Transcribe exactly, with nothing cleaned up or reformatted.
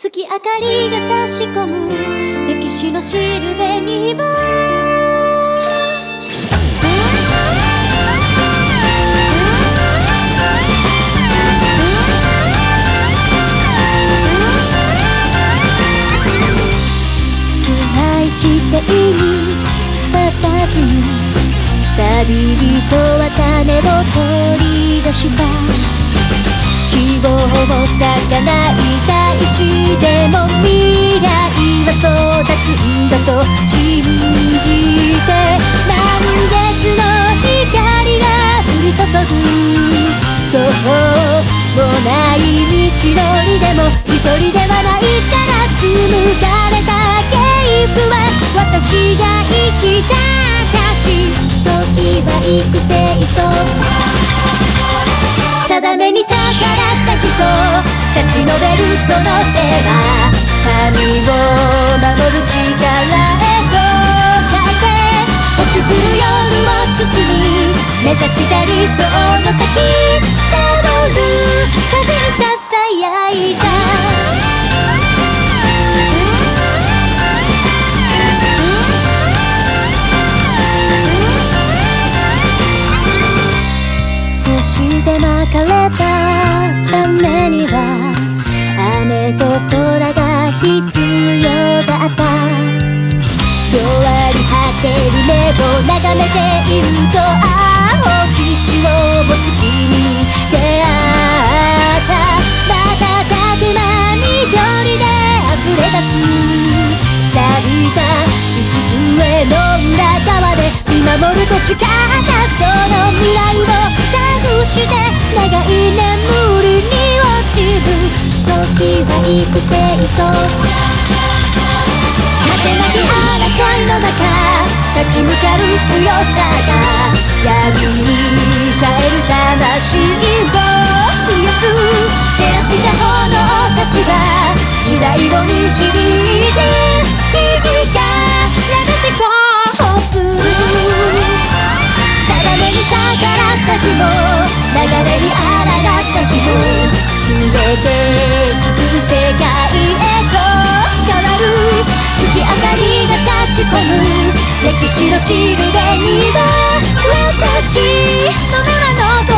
月明かりが差し込む歴史のしるべには地底に佇む旅人は種を取り出した希望も咲かない大地でも未来は育つんだと信じて満月の光が降り注ぐ途方もない道のりでも一人ではないから紡がれた系譜は私が生きた証時は育成そう定めに逆らった人差し伸べるその手は神を守る力へと変えて星降る夜を包み目指した理想の先たどる風にささやいたそしてまかれた種には雨と空が必要だった弱り果てる目を眺めていると青き血を持つ君に出会った瞬く間緑で溢れ出す咲いた礎の裏側で見守ると誓ったその未来を託して長い眠りに落ちる時は育成そう果てなき争いの中立ち向かう強さが闇に変える魂を増やす照らした炎たちが時代を導いて君がやめてこうする定めに逆らった日も流れに抗った日も全て救う世界へと変わる月明かりが差し込む歴史のしるべには私の名は残